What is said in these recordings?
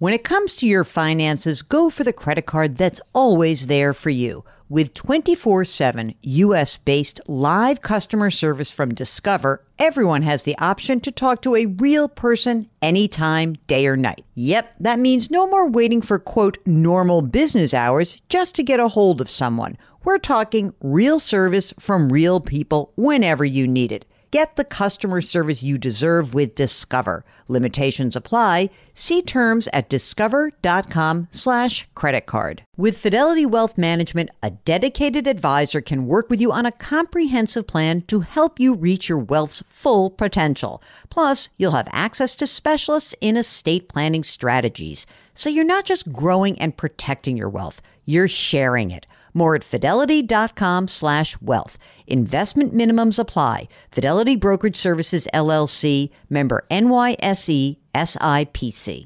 When it comes to your finances, go for the credit card that's always there for you. With 24/7 U.S.-based live customer service from Discover, everyone has the option to talk to a real person anytime, day or night. Yep, that means no more waiting for, quote, normal business hours just to get a hold of someone. We're talking real service from real people whenever you need it. Get the customer service you deserve with Discover. Limitations apply. See terms at discover.com/credit card. With Fidelity Wealth Management, a dedicated advisor can work with you on a comprehensive plan to help you reach your wealth's full potential. Plus, you'll have access to specialists in estate planning strategies. So you're not just growing and protecting your wealth, you're sharing it. More at fidelity.com/wealth. Investment minimums apply. Fidelity Brokerage Services, LLC, member NYSE, SIPC.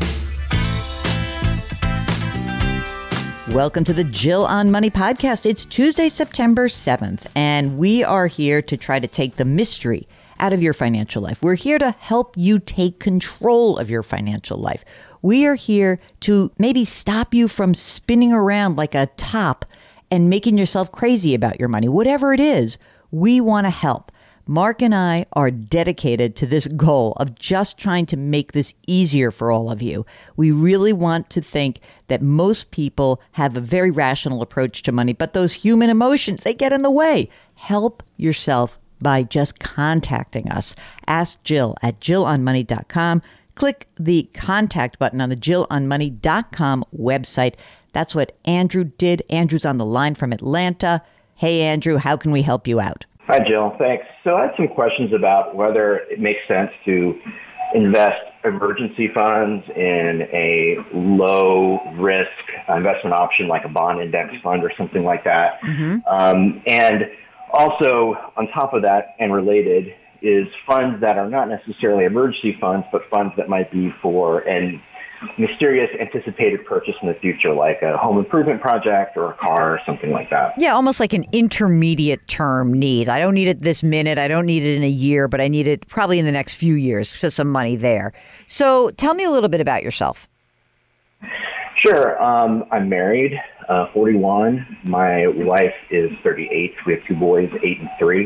Welcome to the Jill on Money podcast. It's Tuesday, September 7th, and we are here to try to take the mystery out of your financial life. We're here to help you take control of your financial life. We are here to maybe stop you from spinning around like a top and making yourself crazy about your money. Whatever it is, we want to help. Mark and I are dedicated to this goal of just trying to make this easier for all of you. We really want to think that most people have a very rational approach to money, but those human emotions, they get in the way. Help yourself by just contacting us. Ask Jill at jillonmoney.com. Click the contact button on the jillonmoney.com website. That's what Andrew did. Andrew's on the line from Atlanta. Hey, Andrew, how can we help you out? Hi, Jill. Thanks. So I had some questions about whether it makes sense to invest emergency funds in a low-risk investment option like a bond index fund or something like that. And also, on top of that and related, is funds that are not necessarily emergency funds, but funds that might be for an mysterious anticipated purchase in the future, like a home improvement project or a car or something like that. Yeah, almost like an intermediate term need. I don't need it this minute. I don't need it in a year, but I need it probably in the next few years. So some money there. So tell me a little bit about yourself. Sure. I'm married, 41. My wife is 38. We have two boys, 8 and 3.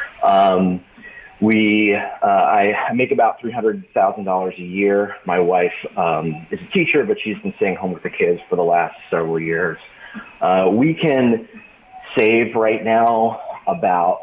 I make about $300,000 a year. My wife is a teacher, but she's been staying home with the kids for the last several years. We can save right now about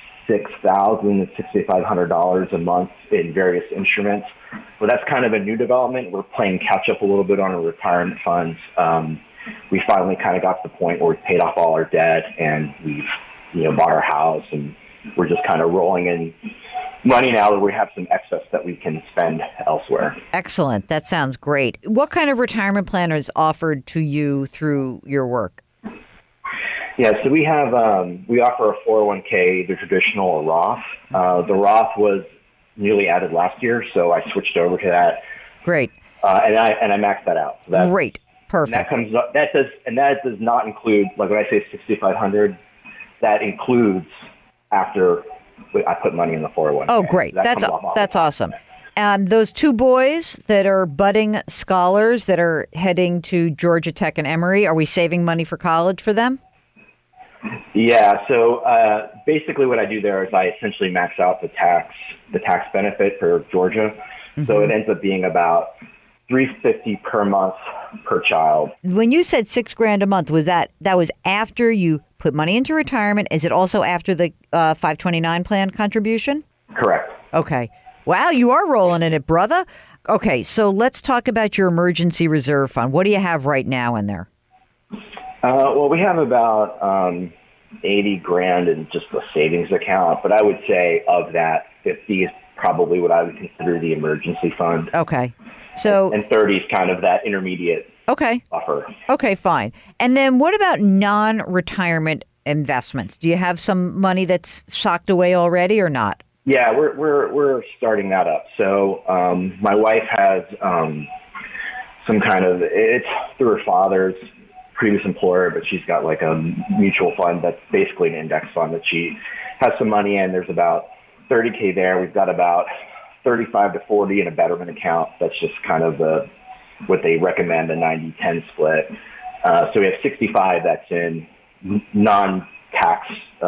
$6,000 to $6,500 a month in various instruments. Well, that's kind of a new development. We're playing catch up a little bit on our retirement funds. We finally kind of got to the point where we've paid off all our debt and we've, bought our house, and we're just kind of rolling in money now that we have some excess that we can spend elsewhere. Excellent. That sounds great. What kind of retirement plan is offered to you through your work? Yeah, so we have we offer a 401k, the traditional or Roth. The Roth was newly added last year, so I switched over to that. Great. And I maxed that out. So great. Perfect. That does not include, like when I say $6,500, that includes after I put money in the 401k. Oh, great. That's awesome. Those two boys that are budding scholars that are heading to Georgia Tech and Emory, are we saving money for college for them? Yeah. So basically what I do there is I essentially max out the tax benefit for Georgia. Mm-hmm. So it ends up being about $350 per month per child. When you said $6,000 a month, was that was after you put money into retirement? Is it also after the 529 plan contribution? Correct. Okay. Wow, you are rolling in it, brother. Okay, so let's talk about your emergency reserve fund. What do you have right now in there? Well, we have about $80,000 in just the savings account, but I would say of that, 50 is probably what I would consider the emergency fund. Okay. So and 30 is kind of that intermediate buffer. Okay, fine. And then what about non-retirement investments? Do you have some money that's socked away already or not? Yeah, we're starting that up. So my wife has some kind of, it's through her father's previous employer, but she's got like a mutual fund that's basically an index fund that she has some money in. There's about $30,000 there. We've got about 35 to 40 in a Betterment account. That's just kind of the what they recommend, a 90-10 split. So we have 65 that's in non-tax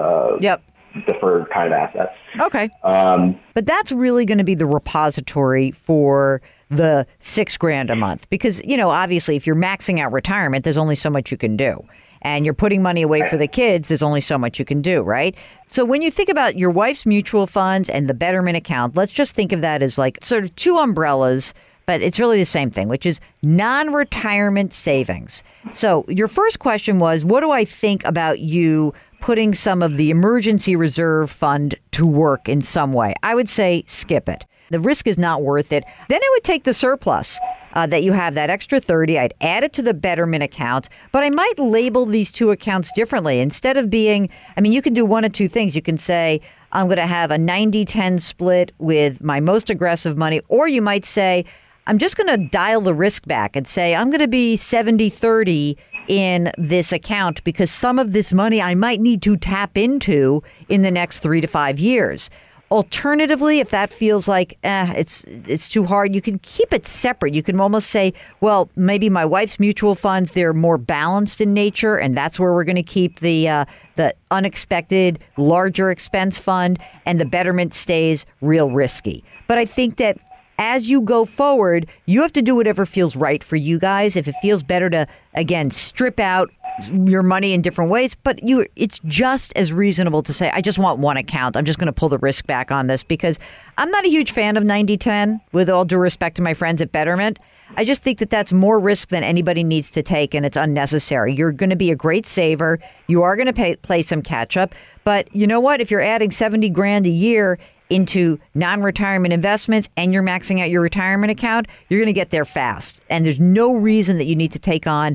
deferred kind of assets. Okay. But that's really going to be the repository for the $6,000 a month, because, obviously if you're maxing out retirement, there's only so much you can do. And you're putting money away for the kids, there's only so much you can do, right? So when you think about your wife's mutual funds and the Betterment account, let's just think of that as like sort of two umbrellas, but it's really the same thing, which is non-retirement savings. So your first question was, what do I think about you putting some of the emergency reserve fund to work in some way? I would say skip it. The risk is not worth it. Then I would take the surplus that you have, that extra 30. I'd add it to the Betterment account, but I might label these two accounts differently. Instead of being, you can do one of two things. You can say, I'm going to have a 90-10 split with my most aggressive money, or you might say, I'm just going to dial the risk back and say, I'm going to be 70-30 in this account because some of this money I might need to tap into in the next 3 to 5 years. Alternatively, if that feels like it's too hard, you can keep it separate. You can almost say, well, maybe my wife's mutual funds, they're more balanced in nature, and that's where we're going to keep the unexpected larger expense fund, and the Betterment stays real risky. But I think that as you go forward, you have to do whatever feels right for you guys. If it feels better to, again, strip out your money in different ways, but it's just as reasonable to say, I just want one account. I'm just going to pull the risk back on this, because I'm not a huge fan of 90-10, with all due respect to my friends at Betterment. I just think that that's more risk than anybody needs to take, and it's unnecessary. You're going to be a great saver. You are going to play some catch up. But you know what? If you're adding $70,000 a year into non-retirement investments and you're maxing out your retirement account, you're going to get there fast. And there's no reason that you need to take on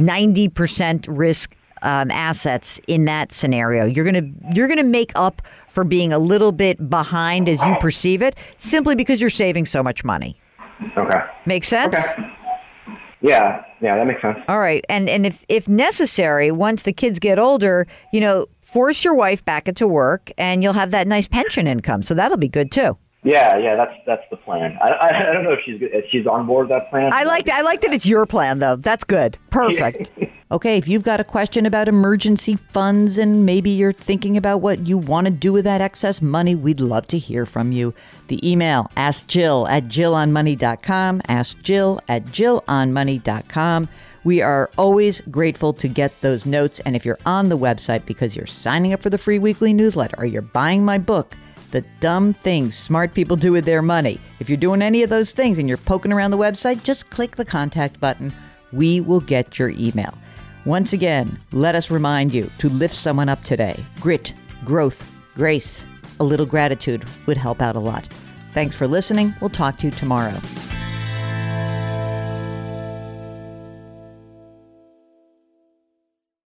90% risk assets in that scenario. You're gonna make up for being a little bit behind as you perceive it, simply because you're saving so much money. Okay. Make sense? Okay. Yeah, that makes sense. All right. And if necessary, once the kids get older, force your wife back into work, and you'll have that nice pension income. So that'll be good too. Yeah, that's the plan. I don't know if she's on board with that plan. I like that it's your plan, though. That's good. Perfect. Okay, if you've got a question about emergency funds and maybe you're thinking about what you want to do with that excess money, we'd love to hear from you. The email, askjill@jillonmoney.com, askjill@jillonmoney.com. We are always grateful to get those notes. And if you're on the website because you're signing up for the free weekly newsletter or you're buying my book, The Dumb Things Smart People Do With Their Money, if you're doing any of those things and you're poking around the website, just click the contact button. We will get your email. Once again, let us remind you to lift someone up today. Grit, growth, grace, a little gratitude would help out a lot. Thanks for listening. We'll talk to you tomorrow.